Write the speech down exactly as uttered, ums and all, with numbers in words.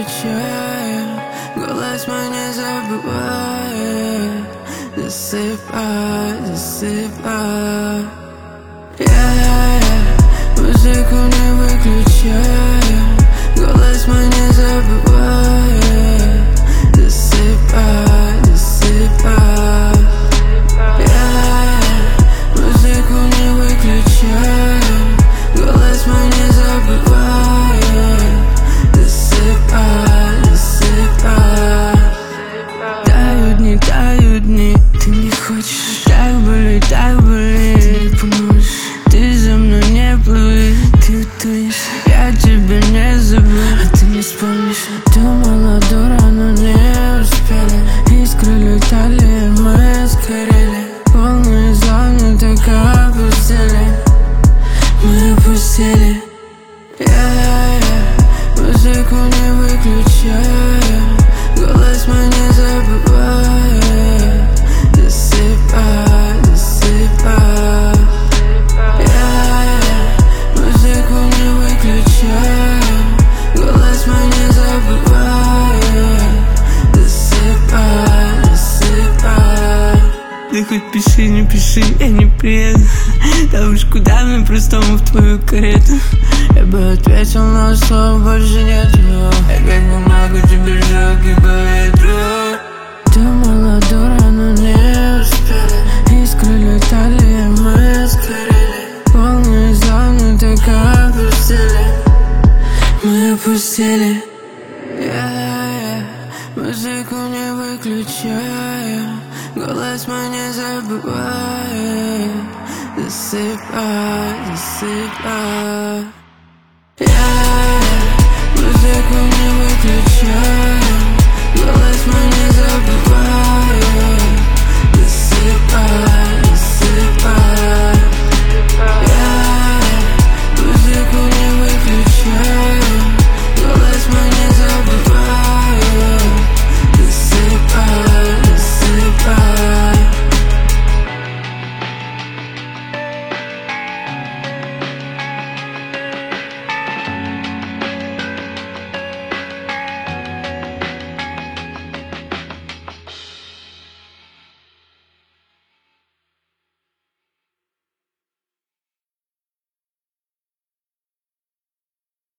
выключая, голос мой не забывает. Засыпай, засыпай. Yeah, музыку не выключая, голос мой не забывает. Засыпай, засыпай. Yeah, музыку не выключая, голос мой не забывает. Засыпай, засыпай. Тают дни, тают дни, ты не хочешь. Так болит, так болит, ты не поможешь. Ты за мной не плыви, ты утонешь. Я тебя не забыл, а ты не вспомнишь. Думала, дура, но не успели. Искры летали, мы сгорели. Волны зоны так опустили, мы опустили. Yeah, yeah. Музыку не выключая, голос мой не забывает. Засыпай, засыпай. Yeah, yeah. Музыку не выключая, голос мой не забывает. Засыпай, засыпай. Ты хоть пиши, не пиши, я не приеду. Там уж куда мне простому в твою карету. Я бы ответил, но слов больше нету. Я как бумагу тебе сжег по ветру. Думала, дура, но не успели. Искры летали, мы сгорели. Волны зоны так опустили, мы опустили. Yeah, yeah. Музыку не выключая, голос мой не забывает. Засыпай, засыпай. Yeah.